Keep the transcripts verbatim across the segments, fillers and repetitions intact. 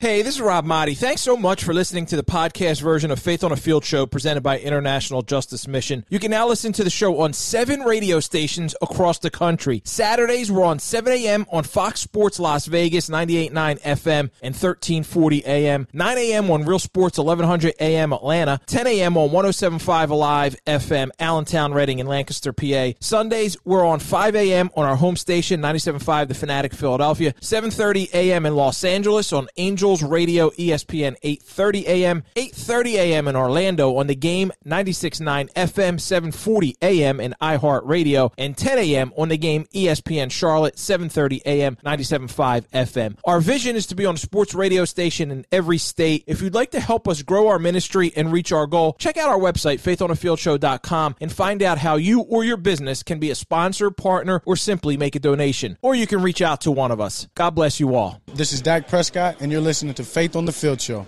Hey, this is Rob Motti. Thanks so much for listening to the podcast version of Faith on a Field show presented by International Justice Mission. You can now listen to the show on seven radio stations across the country. Saturdays, we're on seven a.m. on Fox Sports Las Vegas, ninety-eight point nine F M and thirteen forty A M, nine a.m. on Real Sports, eleven hundred A M Atlanta, ten a.m. on one oh seven point five Alive F M, Allentown, Reading, and Lancaster, P A. Sundays, we're on five a.m. on our home station, ninety-seven point five The Fanatic, Philadelphia, seven thirty a.m. in Los Angeles on Angels Radio, E S P N, eight thirty a.m., eight thirty a.m. in Orlando on The Game, ninety-six point nine F M, seven forty a.m. in iHeartRadio, and ten a.m. on The Game, E S P N Charlotte, seven thirty a.m., ninety-seven point five F M. Our vision is to be on a sports radio station in every state. If you'd like to help us grow our ministry and reach our goal, check out our website, faith on a field show dot com, and find out how you or your business can be a sponsor, partner, or simply make a donation. Or you can reach out to one of us. God bless you all. This is Dak Prescott, and you're listening to Faith on the Field Show.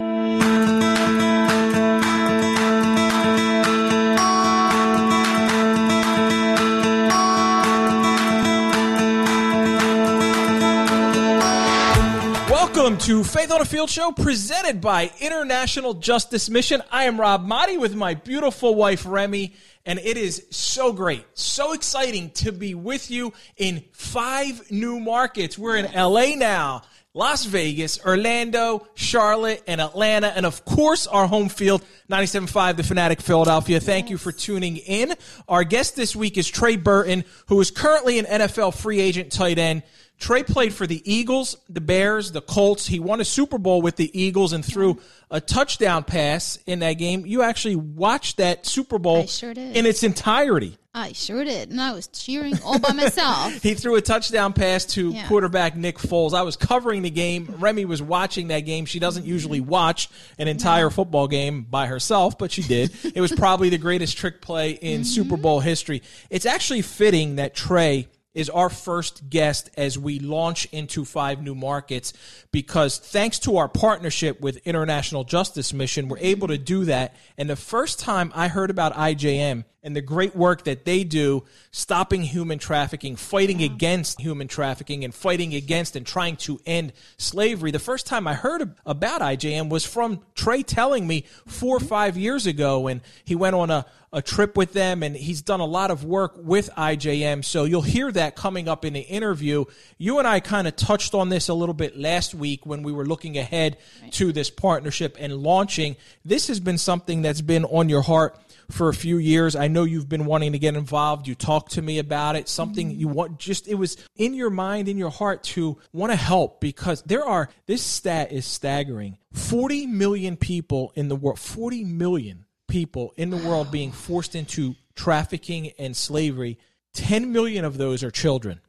Welcome to Faith on a Field Show, presented by International Justice Mission. I am Rob Motti with my beautiful wife, Remy, and it is so great, so exciting to be with you in five new markets. We're in L A now, Las Vegas, Orlando, Charlotte, and Atlanta, and of course, our home field, ninety-seven point five The Fanatic, Philadelphia. Thank you for tuning in. Our guest this week is Trey Burton, who is currently an N F L free agent tight end. Trey played for the Eagles, the Bears, the Colts. He won a Super Bowl with the Eagles and threw a touchdown pass in that game. You actually watched that Super Bowl I sure did. in its entirety. I sure did, and I was cheering all by myself. He threw a touchdown pass to Yeah. quarterback Nick Foles. I was covering the game. Remy was watching that game. She doesn't usually watch an entire football game by herself, but she did. It was probably the greatest trick play in mm-hmm. Super Bowl history. It's actually fitting that Trey is our first guest as we launch into five new markets, because thanks to our partnership with International Justice Mission, we're able to do that. And the first time I heard about I J M and the great work that they do stopping human trafficking, fighting against human trafficking, and fighting against and trying to end slavery, the first time I heard about I J M was from Trey telling me four or five years ago, and he went on a a trip with them, and he's done a lot of work with I J M, so you'll hear that coming up in the interview. You and I kind of touched on this a little bit last week when we were looking ahead right. to this partnership and launching. This has been something that's been on your heart for a few years. I know you've been wanting to get involved. You talked to me about it, something mm-hmm. you want, just, it was in your mind, in your heart to want to help, because there are, this stat is staggering, forty million people in the world, forty million people in the world being forced into trafficking and slavery. ten million of those are children.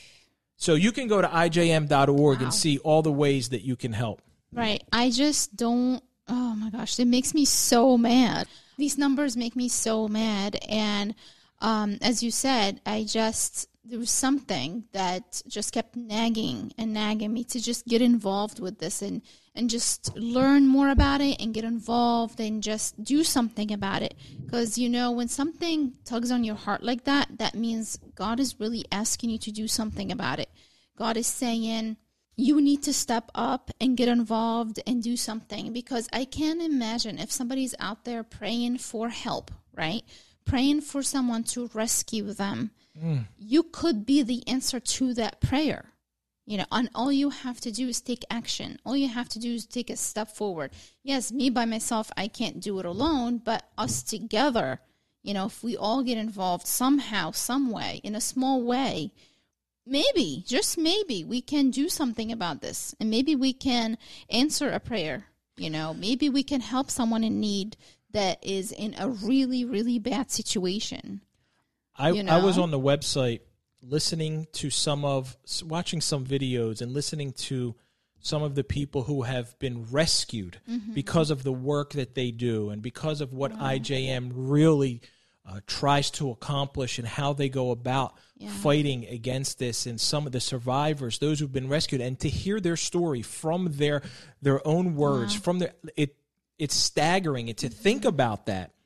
So you can go to I J M dot org wow. and see all the ways that you can help. Right. I just don't, oh my gosh, it makes me so mad. These numbers make me so mad. And um, as you said, I just, there was something that just kept nagging and nagging me to just get involved with this and and just learn more about it and get involved and just do something about it. Because, you know, when something tugs on your heart like that, that means God is really asking you to do something about it. God is saying, you need to step up and get involved and do something. Because I can't imagine if somebody's out there praying for help, right? Praying for someone to rescue them. Mm. You could be the answer to that prayer. You know, and all you have to do is take action. All you have to do is take a step forward. Yes, me by myself, I can't do it alone, but us together, you know, if we all get involved somehow, some way, in a small way, maybe, just maybe, we can do something about this. And maybe we can answer a prayer. You know, maybe we can help someone in need that is in a really, really bad situation. I, you know? I was on the website listening to some of, watching some videos and listening to some of the people who have been rescued mm-hmm. because of the work that they do and because of what wow. I J M really uh, tries to accomplish and how they go about yeah. fighting against this, and some of the survivors, those who've been rescued, and to hear their story from their their own words, wow. from their, it it's staggering, and to mm-hmm. think about that.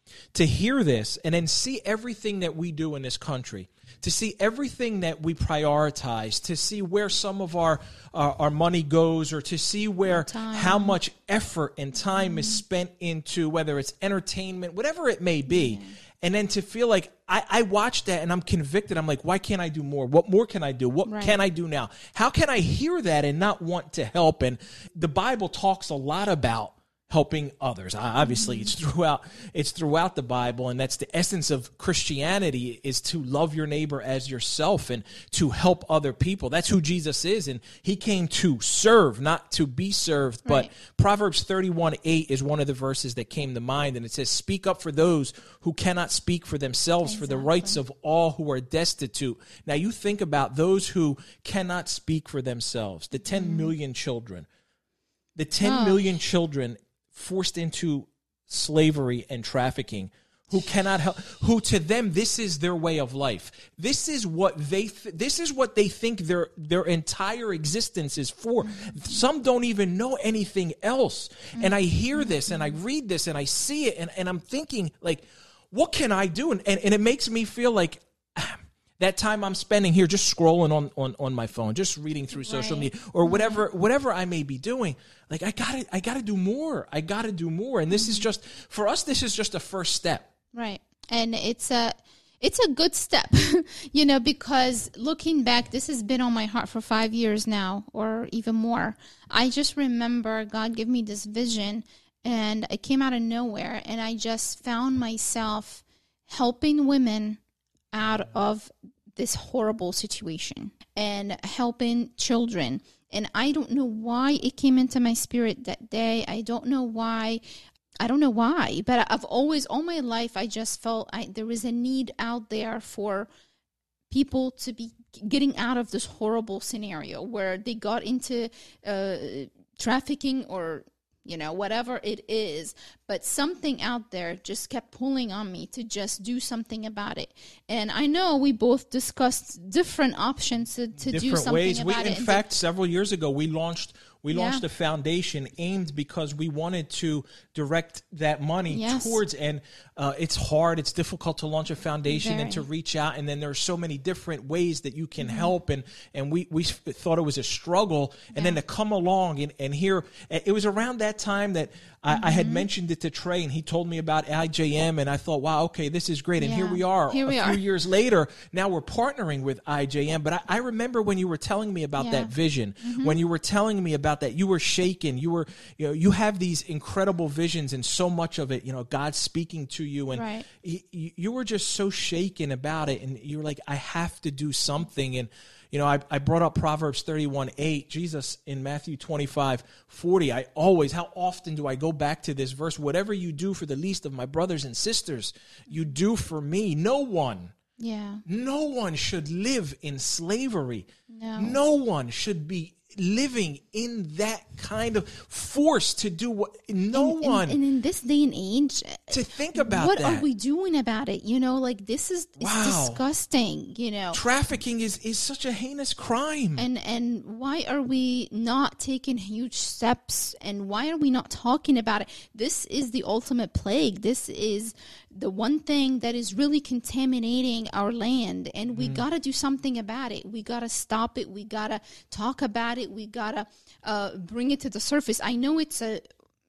to hear this and then see everything that we do in this country, to see everything that we prioritize, to see where some of our our, our money goes, or to see where Time. how much effort and time mm-hmm. is spent into whether it's entertainment, whatever it may be. Mm-hmm. And then to feel like I, I watch that and I'm convicted. I'm like, why can't I do more? What more can I do? What right. can I do now? How can I hear that and not want to help? And the Bible talks a lot about helping others. Obviously, it's throughout it's throughout the Bible, and that's the essence of Christianity, is to love your neighbor as yourself and to help other people. That's who Jesus is, and he came to serve, not to be served. But Right. Proverbs thirty-one eight is one of the verses that came to mind, and it says, "Speak up for those who cannot speak for themselves, for the Exactly. rights of all who are destitute." Now, you think about those who cannot speak for themselves, the ten million children. The ten Oh. million children forced into slavery and trafficking, who cannot help, who to them this is their way of life. This is what they th- this is what they think their their entire existence is for. Some don't even know anything else. And I hear this and I read this and I see it, and, and I'm thinking, like, what can I do? And, and and it makes me feel like that time I'm spending here just scrolling on, on, on my phone, just reading through social Right. media or whatever whatever I may be doing. Like, I gotta I gotta do more. I gotta do more. And this is just, for us, this is just a first step. Right. And it's a it's a good step, you know, because looking back, this has been on my heart for five years now, or even more. I just remember God gave me this vision, and it came out of nowhere, and I just found myself helping women out of this horrible situation and helping children. And I don't know why it came into my spirit that day. I don't know why. I don't know why, but I've always, all my life, I just felt I, there was a need out there for people to be getting out of this horrible scenario where they got into uh, trafficking or, you know, whatever it is. But something out there just kept pulling on me to just do something about it. And I know we both discussed different options to, to do Different something ways. We, about in it. fact, several years ago, we launched we Yeah. launched a foundation aimed, because we wanted to direct that money Yes. towards, and uh, it's hard, it's difficult to launch a foundation and Very. to reach out, and then there are so many different ways that you can Mm-hmm. help, and and we, we thought it was a struggle, and then to come along and, and here, it was around that time that I, Mm-hmm. I had mentioned it to Trey, and he told me about I J M, and I thought, wow, okay, this is great, and here Yeah. we are, Here we a are. few years later, now we're partnering with I J M, but I, I remember when you were telling me about Yeah. that vision, Mm-hmm. when you were telling me about that, you were shaken. You were, you know, you have these incredible visions, and so much of it, you know, God's speaking to you, and Right. y- y- you were just so shaken about it, and you were like, I have to do something. And you know, I, I brought up Proverbs thirty-one eight, Jesus in Matthew twenty-five forty. I always, how often do I go back to this verse? Whatever you do for the least of my brothers and sisters, you do for me. No one. Yeah. No one should live in slavery. No. No one should be living in that kind of force to do what, no And- one, and in this day and age, to think about what that. are we doing about it? You know, like, this is it's Wow. disgusting, you know. Trafficking is, is such a heinous crime. And and why are we not taking huge steps, and why are we not talking about it? This is the ultimate plague. This is the one thing that is really contaminating our land, and we got to do something about it. We got to stop it. We got to talk about it. We got to uh, bring it to the surface. I know it's a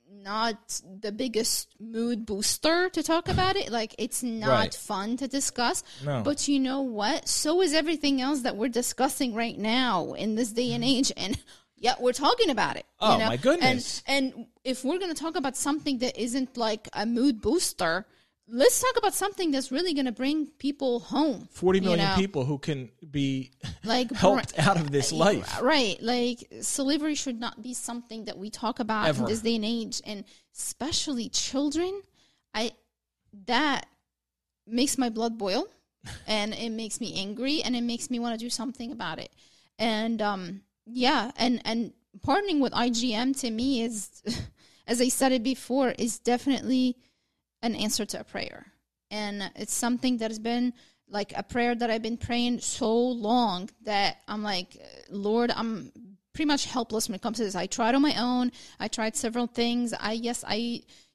not the biggest mood booster to talk about it. Like, it's not Right. fun to discuss. No. But you know what? So is everything else that we're discussing right now in this day and age. And yeah, we're talking about it. Oh, you know? my goodness. And, and if we're going to talk about something that isn't like a mood booster, let's talk about something that's really going to bring people home. forty you million know? people who can be Like, helped br- out of this life. Right. Like, slavery should not be something that we talk about Ever. in this day and age, and especially children. I that makes my blood boil, and it makes me angry, and it makes me want to do something about it. And um, yeah, and and partnering with I G M to me is, as I said it before, is definitely an answer to a prayer. And it's something that has been like a prayer that I've been praying so long that I'm like, Lord, I'm pretty much helpless when it comes to this. I tried on my own. I tried several things. I, yes, I,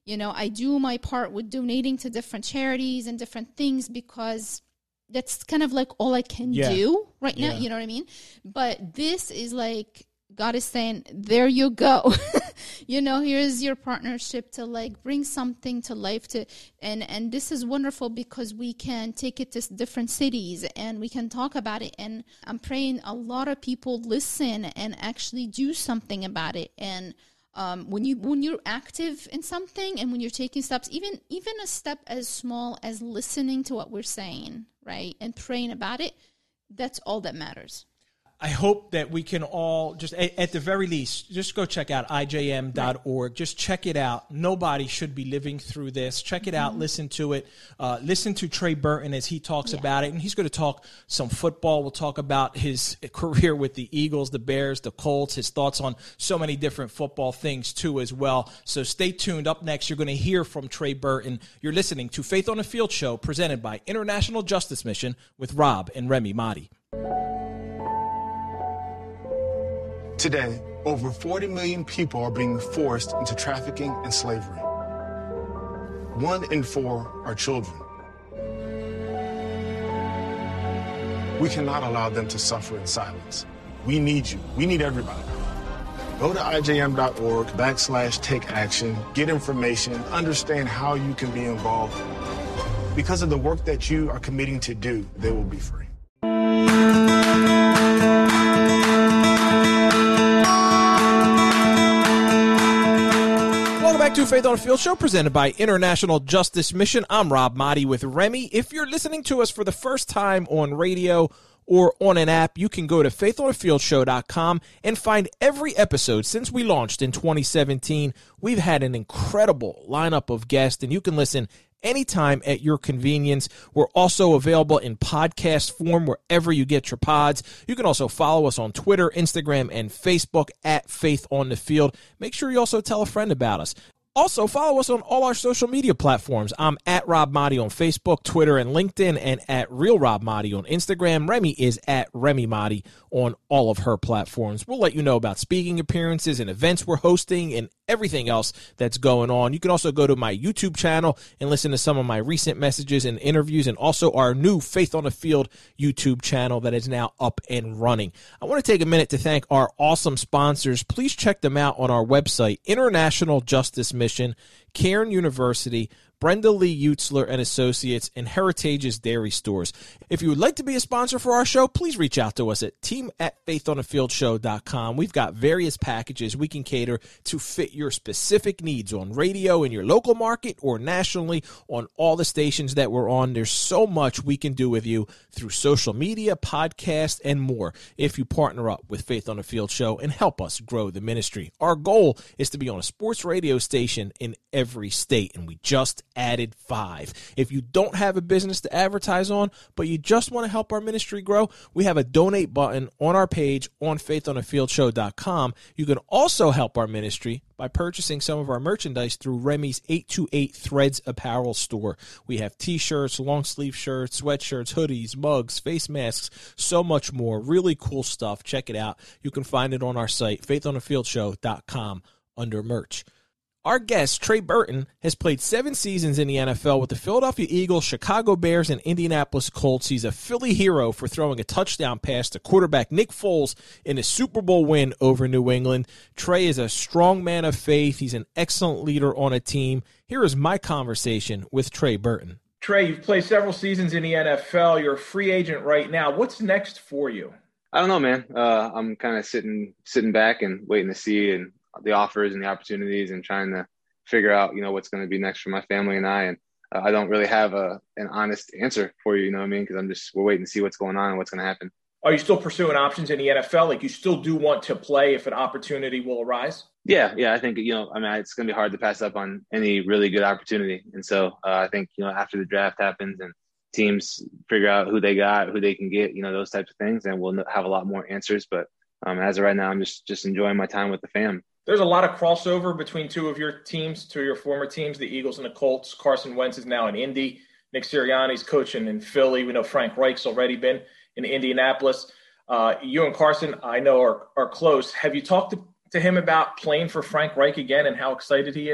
You know, I do my part with donating to different charities and different things because that's kind of like all I can Yeah. do right now. Yeah. You know what I mean? But this is like, God is saying, there you go. You know, here's your partnership to like bring something to life to, and, and this is wonderful because we can take it to different cities and we can talk about it. And I'm praying a lot of people listen and actually do something about it. And um, when you, when you're active in something and when you're taking steps, even, even a step as small as listening to what we're saying, right, and praying about it, that's all that matters. I hope that we can all just, at, at the very least, just go check out I J M dot org. Right. Just check it out. Nobody should be living through this. Check it mm-hmm. out. Listen to it. Uh, listen to Trey Burton as he talks yeah. about it. And he's going to talk some football. We'll talk about his career with the Eagles, the Bears, the Colts, his thoughts on so many different football things, too, as well. So stay tuned. Up next, you're going to hear from Trey Burton. You're listening to Faith on the Field Show, presented by International Justice Mission with Rob and Remy Mahdi. Today, over forty million people are being forced into trafficking and slavery. One in four are children. We cannot allow them to suffer in silence. We need you. We need everybody. Go to I J M dot org backslash take action, get information, understand how you can be involved. Because of the work that you are committing to do, they will be free. Welcome back to Faith on the Field Show, presented by International Justice Mission. I'm Rob Mahdi with Remy. If you're listening to us for the first time on radio or on an app, you can go to faith on the field show dot com and find every episode since we launched in twenty seventeen. We've had an incredible lineup of guests, and you can listen anytime at your convenience. We're also available in podcast form wherever you get your pods. You can also follow us on Twitter, Instagram, and Facebook at Faith on the Field. Make sure you also tell a friend about us. Also, follow us on all our social media platforms. I'm at Rob Mahdi on Facebook, Twitter, and LinkedIn, and at Real Rob Mahdi on Instagram. Remy is at Remy Mahdi on all of her platforms. We'll let you know about speaking appearances and events we're hosting and everything else that's going on. You can also go to my YouTube channel and listen to some of my recent messages and interviews, and also our new Faith on the Field YouTube channel that is now up and running. I want to take a minute to thank our awesome sponsors. Please check them out on our website, International Justice Mission, Cairn University, Brenda Lee Utzler and Associates, and Heritage's Dairy Stores. If you would like to be a sponsor for our show, please reach out to us at team at faith on the field show dot com. We've got various packages we can cater to fit your specific needs on radio in your local market or nationally on all the stations that we're on. There's so much we can do with you through social media, podcast, and more if you partner up with Faith on the Field Show and help us grow the ministry. Our goal is to be on a sports radio station in every state, and we just added five. If you don't have a business to advertise on, but you just want to help our ministry grow, we have a donate button on our page on faith on the field show dot com. You can also help our ministry by purchasing some of our merchandise through Remy's eight two eight Threads apparel store. We have t-shirts, long sleeve shirts, sweatshirts, hoodies, mugs, face masks, so much more. Really cool stuff. Check it out. You can find it on our site, faith on the field show dot com, under merch. Our guest, Trey Burton, has played seven seasons in the N F L with the Philadelphia Eagles, Chicago Bears, and Indianapolis Colts. He's a Philly hero for throwing a touchdown pass to quarterback Nick Foles in a Super Bowl win over New England. Trey is a strong man of faith. He's an excellent leader on a team. Here is my conversation with Trey Burton. Trey, you've played several seasons in the N F L. You're a free agent right now. What's next for you? I don't know, man. Uh, I'm kind of sitting sitting back and waiting to see and the offers and the opportunities and trying to figure out, you know, what's going to be next for my family and I. And uh, I don't really have a an honest answer for you, you know what I mean? Because I'm just, we're waiting to see what's going on and what's going to happen. Are you still pursuing options in the N F L? Like, you still do want to play if an opportunity will arise? Yeah, yeah. I think, you know, I mean, it's going to be hard to pass up on any really good opportunity. And so uh, I think, you know, after the draft happens and teams figure out who they got, who they can get, you know, those types of things, and we'll have a lot more answers. But um, as of right now, I'm just, just enjoying my time with the fam. There's a lot of crossover between two of your teams, two of your former teams, the Eagles and the Colts. Carson Wentz is now in Indy. Nick Sirianni's coaching in Philly. We know Frank Reich's already been in Indianapolis. Uh, you and Carson, I know, are, are close. Have you talked to, to him about playing for Frank Reich again and how excited he is?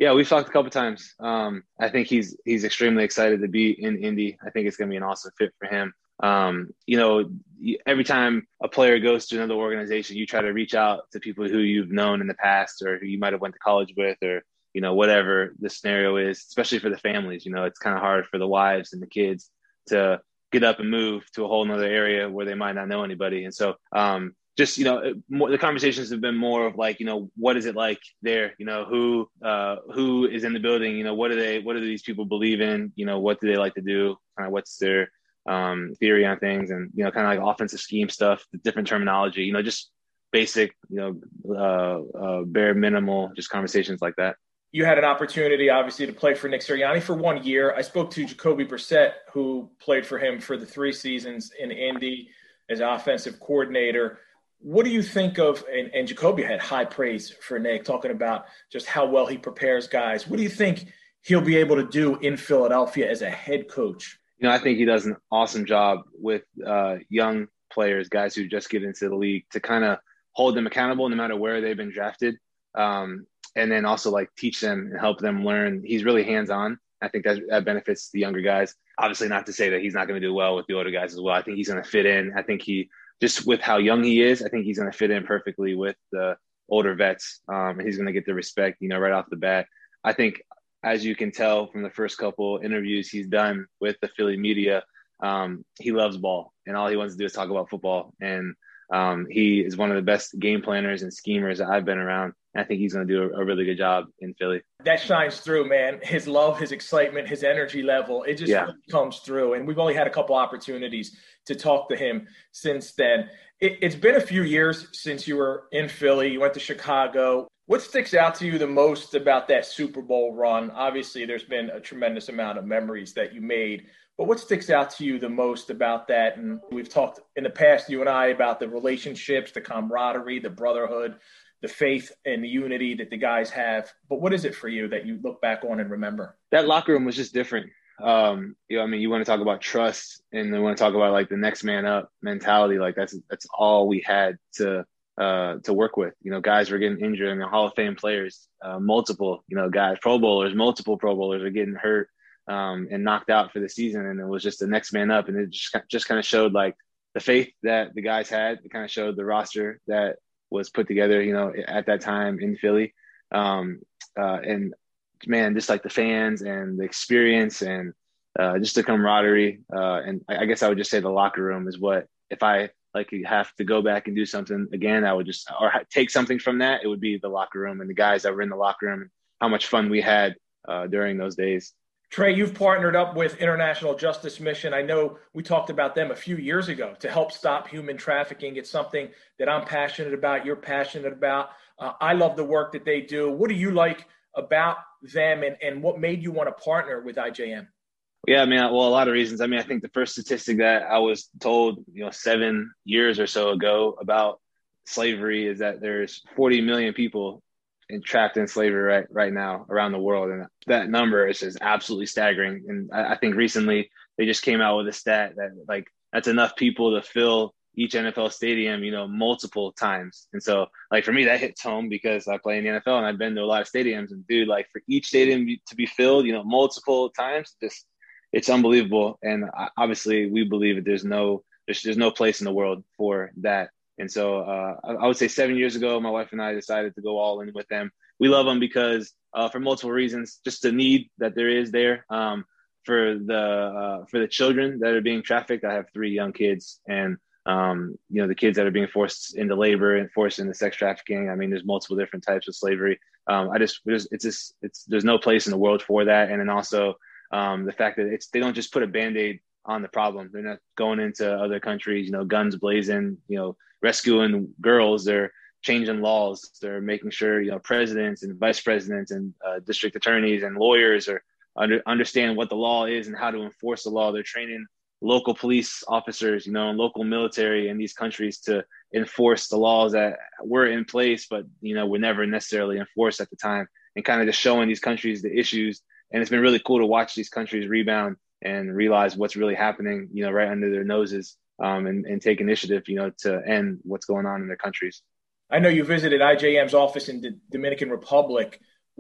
Yeah, we've talked a couple times. Um, I think he's he's extremely excited to be in Indy. I think it's going to be an awesome fit for him. Um, you know, every time a player goes to another organization, you try to reach out to people who you've known in the past or who you might have went to college with, or, you know, whatever the scenario is, especially for the families. You know, it's kind of hard for the wives and the kids to get up and move to a whole nother area where they might not know anybody. And so, um, just, you know, more, the conversations have been more of like, you know, what is it like there? You know, who, uh, who is in the building? You know, what do they, what do these people believe in? You know, what do they like to do? Kind of what's their um, theory on things, and, you know, kind of like offensive scheme stuff, the different terminology, you know, just basic, you know, uh, uh, bare minimal, just conversations like that. You had an opportunity, obviously, to play for Nick Sirianni for one year. I spoke to Jacoby Brissett, who played for him for the three seasons in Indy as offensive coordinator. What do you think of, and, and Jacoby had high praise for Nick, talking about just how well he prepares guys. What do you think he'll be able to do in Philadelphia as a head coach? You know, I think he does an awesome job with uh, young players, guys who just get into the league, to kind of hold them accountable no matter where they've been drafted. Um, and then also like teach them and help them learn. He's really hands-on. I think that, that benefits the younger guys. Obviously not to say that he's not going to do well with the older guys as well. I think he's going to fit in. I think he, just with how young he is, I think he's going to fit in perfectly with the older vets. Um, and he's going to get the respect, you know, right off the bat. I think, as you can tell from the first couple interviews he's done with the Philly media, um, he loves ball, and all he wants to do is talk about football. And um, he is one of the best game planners and schemers that I've been around. And I think he's going to do a, a really good job in Philly. That shines through, man. His love, his excitement, his energy level, it just yeah. really comes through. And we've only had a couple opportunities to talk to him since then. It, it's been a few years since you were in Philly. You went to Chicago. What sticks out to you the most about that Super Bowl run? Obviously, there's been a tremendous amount of memories that you made, but what sticks out to you the most about that? And we've talked in the past, you and I, about the relationships, the camaraderie, the brotherhood, the faith and the unity that the guys have. But what is it for you that you look back on and remember? That locker room was just different. Um, you know, I mean, you want to talk about trust, and you want to talk about like the next man up mentality. Like that's, that's all we had to, uh, to work with. You know, guys were getting injured, and the Hall of Fame players, uh, multiple, you know, guys, Pro Bowlers, multiple Pro Bowlers are getting hurt, um, and knocked out for the season. And it was just the next man up. And it just, just kind of showed like the faith that the guys had. It kind of showed the roster that was put together, you know, at that time in Philly. Um, uh, and man, just like the fans and the experience and uh, just the camaraderie. Uh, and I, I guess I would just say the locker room is what, if I like have to go back and do something again, I would just, or ha- take something from that, it would be the locker room and the guys that were in the locker room and how much fun we had uh, during those days. Trey, you've partnered up with International Justice Mission. I know we talked about them a few years ago to help stop human trafficking. It's something that I'm passionate about, you're passionate about. Uh, I love the work that they do. What do you like about them, and, and what made you want to partner with I J M? Yeah, I mean, well, a lot of reasons. I mean, I think the first statistic that I was told, you know, seven years or so ago about slavery is that there's forty million people and trapped in slavery right right now around the world, and that number is just absolutely staggering. And I, I think recently they just came out with a stat that like that's enough people to fill each N F L stadium, you know, multiple times. And so, like for me, that hits home because I play in the N F L and I've been to a lot of stadiums. And dude, like for each stadium to be filled, you know, multiple times, just it's unbelievable. And obviously, we believe that there's no there's there's no place in the world for that. And so uh, I would say seven years ago, my wife and I decided to go all in with them. We love them because uh, for multiple reasons, just the need that there is there um, for the uh, for the children that are being trafficked. I have three young kids, and um, you know the kids that are being forced into labor and forced into sex trafficking. I mean, there's multiple different types of slavery. Um, I just it's just it's there's no place in the world for that. And then also um, the fact that it's they don't just put a Band-Aid on the problem. They're not going into other countries, you know, guns blazing, you know, rescuing girls. They're changing laws. They're making sure, you know, presidents and vice presidents and uh, district attorneys and lawyers are under, understand what the law is and how to enforce the law. They're training local police officers, you know, and local military in these countries to enforce the laws that were in place, but, you know, were never necessarily enforced at the time, and kind of just showing these countries the issues. And it's been really cool to watch these countries rebound and realize what's really happening, you know, right under their noses, um, and, and take initiative, you know, to end what's going on in their countries. I know you visited I J M's office in the Dominican Republic.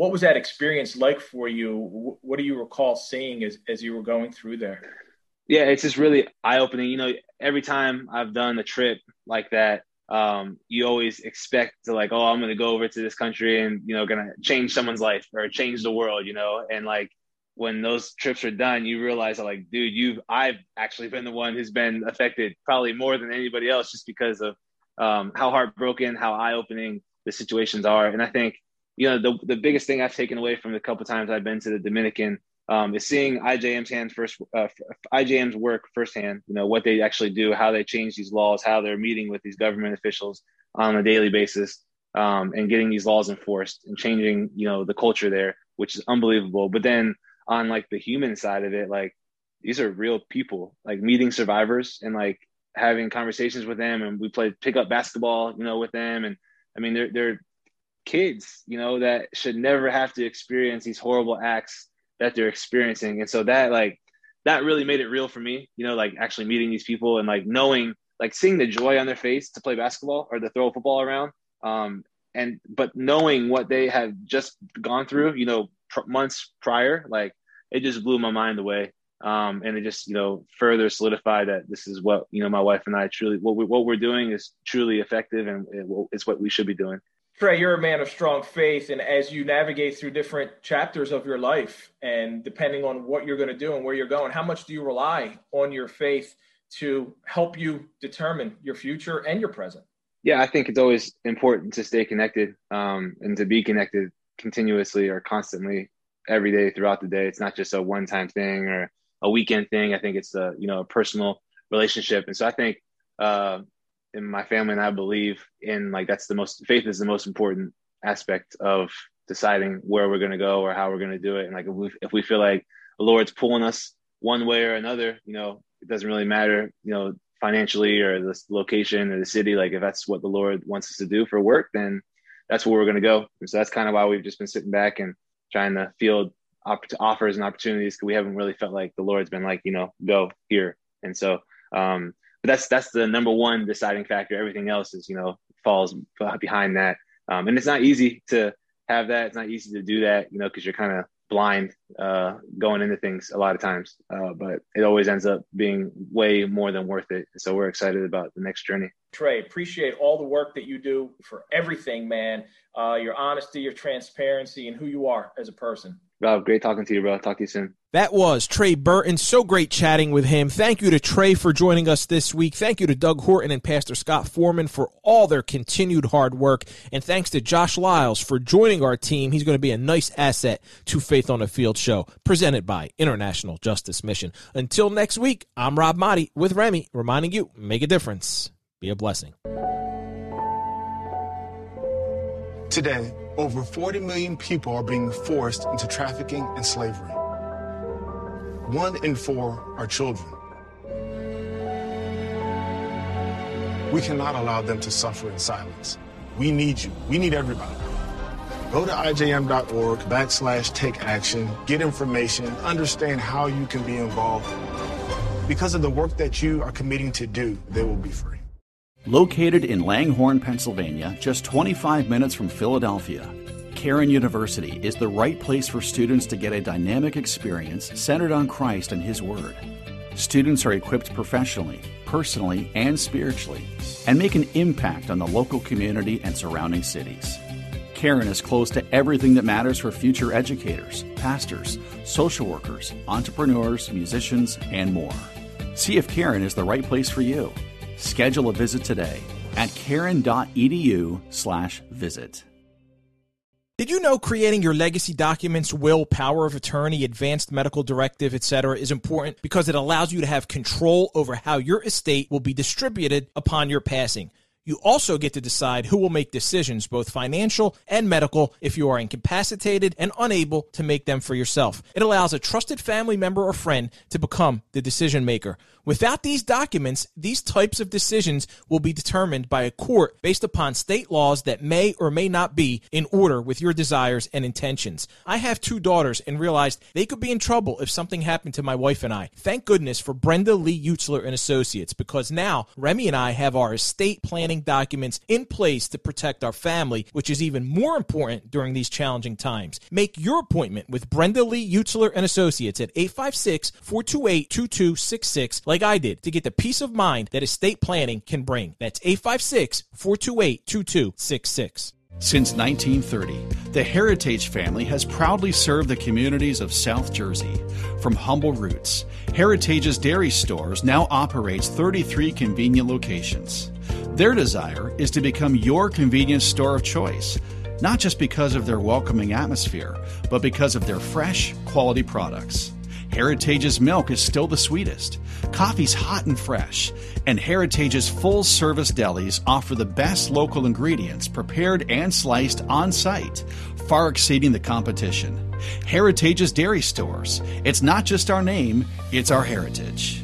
What was that experience like for you? What do you recall seeing as, as you were going through there? Yeah, it's just really eye-opening. You know, every time I've done a trip like that, um, you always expect to like, oh, I'm going to go over to this country and, you know, going to change someone's life or change the world, you know, and like, when those trips are done, you realize that like, dude, you've, I've actually been the one who's been affected probably more than anybody else just because of um, how heartbroken, how eye-opening the situations are. And I think, you know, the the biggest thing I've taken away from the couple times I've been to the Dominican um, is seeing I J M's hand first, uh, I J M's work firsthand, you know, what they actually do, how they change these laws, how they're meeting with these government officials on a daily basis um, and getting these laws enforced and changing, you know, the culture there, which is unbelievable. But then on like the human side of it, like these are real people, like meeting survivors and like having conversations with them. And we played pickup basketball, you know, with them. And I mean, they're, they're kids, you know, that should never have to experience these horrible acts that they're experiencing. And so that like, that really made it real for me, you know, like actually meeting these people and like knowing, like seeing the joy on their face to play basketball or to throw a football around. Um, and, but knowing what they have just gone through, you know, pr- months prior, like it just blew my mind away. Um, and it just, you know, further solidified that this is what, you know, my wife and I truly, what, we, what we're doing is truly effective and it's what we should be doing. Trey, you're a man of strong faith. And as you navigate through different chapters of your life and depending on what you're going to do and where you're going, how much do you rely on your faith to help you determine your future and your present? Yeah, I think it's always important to stay connected um, and to be connected continuously or constantly every day throughout the day. It's not just a one-time thing or a weekend thing. I think it's a, you know, a personal relationship. And so I think uh, in my family and I believe in like, that's the most, faith is the most important aspect of deciding where we're going to go or how we're going to do it. And like, if we, if we feel like the Lord's pulling us one way or another, you know, it doesn't really matter, you know, financially or the location or the city. Like if that's what the Lord wants us to do for work, then that's where we're going to go. And so that's kind of why we've just been sitting back and trying to field op- offers and opportunities, because we haven't really felt like the Lord's been like, you know, go here. And so, um, but that's that's the number one deciding factor. Everything else is, you know, falls behind that. Um, and it's not easy to have that. It's not easy to do that, you know, because you're kind of blind uh, going into things a lot of times. Uh, but it always ends up being way more than worth it. So we're excited about the next journey. Trey, appreciate all the work that you do for everything, man. Uh, your honesty, your transparency, and who you are as a person. Rob, great talking to you, bro. Talk to you soon. That was Trey Burton. So great chatting with him. Thank you to Trey for joining us this week. Thank you to Doug Horton and Pastor Scott Foreman for all their continued hard work. And thanks to Josh Lyles for joining our team. He's going to be a nice asset to Faith on the Field show, presented by International Justice Mission. Until next week, I'm Rob Motti with Remy, reminding you, make a difference. Be a blessing. Today, over forty million people are being forced into trafficking and slavery. One in four are children. We cannot allow them to suffer in silence. We need you. We need everybody. Go to ijm.org backslash take action, get information, understand how you can be involved. Because of the work that you are committing to do, they will be free. Located in Langhorne, Pennsylvania, just twenty-five minutes from Philadelphia, Cairn University is the right place for students to get a dynamic experience centered on Christ and His Word. Students are equipped professionally, personally, and spiritually, and make an impact on the local community and surrounding cities. Cairn is close to everything that matters for future educators, pastors, social workers, entrepreneurs, musicians, and more. See if Cairn is the right place for you. Schedule a visit today at cairn.edu slash visit. Did you know creating your legacy documents, will, power of attorney, advanced medical directive, et cetera is important because it allows you to have control over how your estate will be distributed upon your passing? You also get to decide who will make decisions, both financial and medical, if you are incapacitated and unable to make them for yourself. It allows a trusted family member or friend to become the decision maker. Without these documents, these types of decisions will be determined by a court based upon state laws that may or may not be in order with your desires and intentions. I have two daughters and realized they could be in trouble if something happened to my wife and I. Thank goodness for Brenda Lee Utzler and Associates, because now Remy and I have our estate planning planning documents in place to protect our family, which is even more important during these challenging times. Make your appointment with Brenda Lee Utzler and Associates at eight five six, four two eight, two two six six like I did to get the peace of mind that estate planning can bring. That's eight five six, four two eight, two two six six. Since nineteen thirty, the Heritage family has proudly served the communities of South Jersey. From humble roots, Heritage's dairy stores now operates thirty-three convenient locations. Their desire is to become your convenience store of choice, not just because of their welcoming atmosphere, but because of their fresh, quality products. Heritage's milk is still the sweetest, coffee's hot and fresh, and Heritage's full-service delis offer the best local ingredients prepared and sliced on-site, far exceeding the competition. Heritage's dairy stores. It's not just our name, it's our heritage.